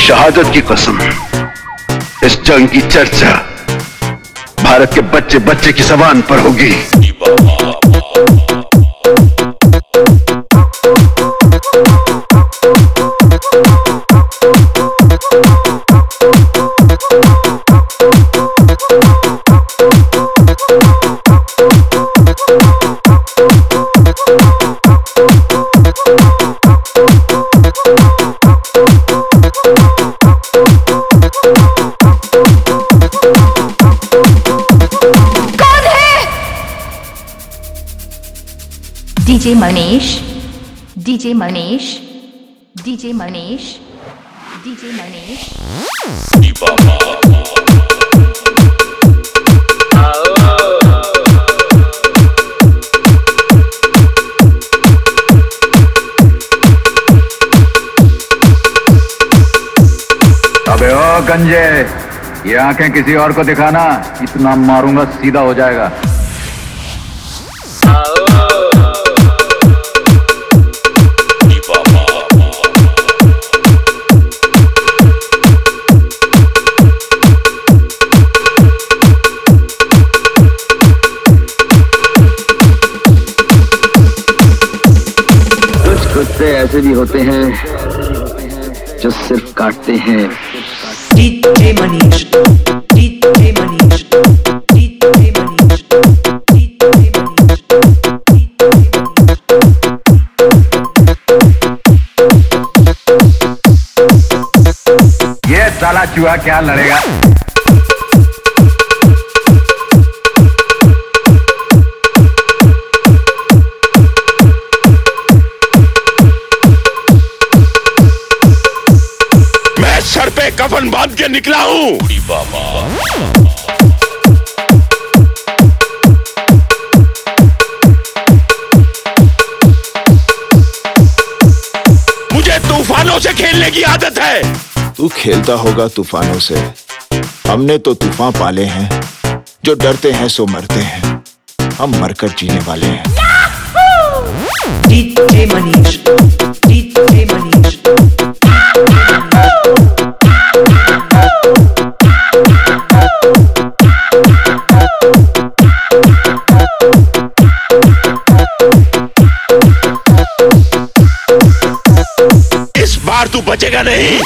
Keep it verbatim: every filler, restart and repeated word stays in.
शहादत की कसम, इस जंग की चर्चा भारत के बच्चे बच्चे की जबान पर होगी। DJ Manish, DJ Manish, DJ Manish, DJ Manish. अबे ओ गंजे, ये आंखें किसी और को दिखाना, इतना मारूंगा सीधा हो जाएगा। कुत्ते ऐसे भी होते हैं जो सिर्फ काटते हैं। DJ Manish, DJ Manish, DJ Manish, DJ Manish, ये साला चूहा क्या लड़ेगा? सर पे कफन बांध के निकला हूँ। मुझे तूफानों से खेलने की आदत है। तू खेलता होगा तूफानों से, हमने तो तूफान पाले हैं। जो डरते हैं सो मरते हैं, हम मरकर जीने वाले हैं। DJ Manish, DJ Manish. इस बार तू बचेगा नहीं।